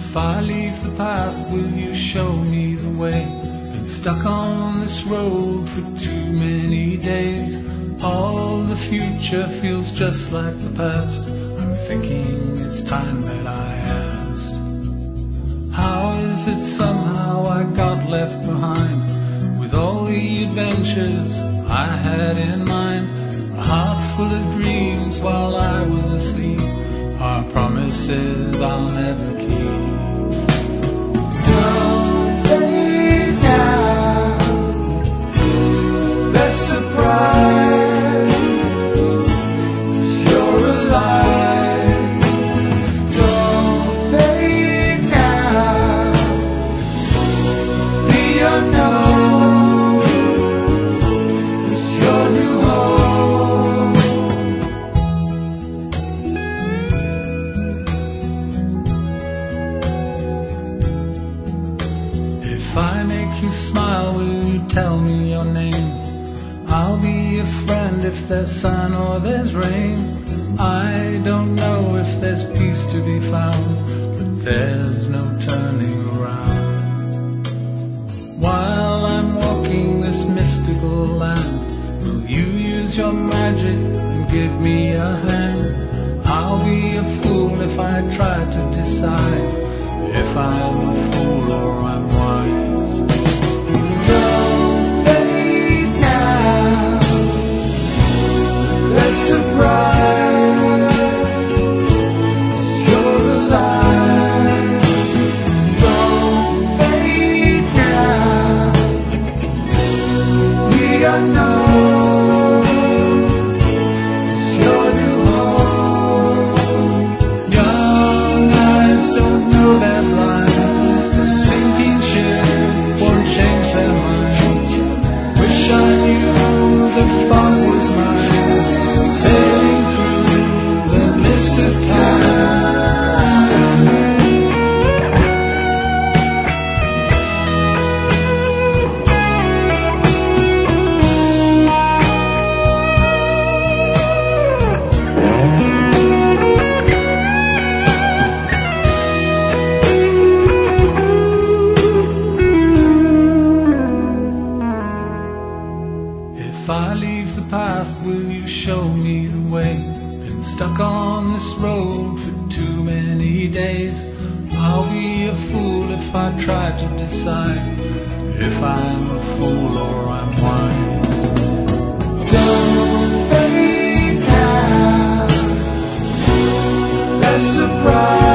If I leave the path, will you show me the way? Been stuck on this road for too many days. All the future feels just like the past. I'm thinking it's time that I asked. How is it somehow I got left behind? With all the adventures I had in mind, a heart full of dreams while I was asleep, are promises I'll never keep. Don't leave now, let's surprise, 'cause you're alive. Don't leave now, the unknown is your new home. If I make you smile, will you tell me your name? I'll be a friend if there's sun or there's rain. I don't know if there's peace to be found, but there's no turning around. While I'm walking this mystical land, will you use your magic and give me a hand? I'll be a fool if I try to decide if I'm a fool or I'm wise. Don't leave now, let's surprise, 'cause you're alive. Don't leave now, the unknown is your new home. Young eyes don't know they're blind. The sinking ship won't change their mind. Wish I knew the fog was mine, sailing through the mist of time. If I leave the path, will you show me the way? Been stuck on this road for too many days. I'll be a fool if I try to decide if I'm a fool or I'm wise. Don't leave now, let's surprise.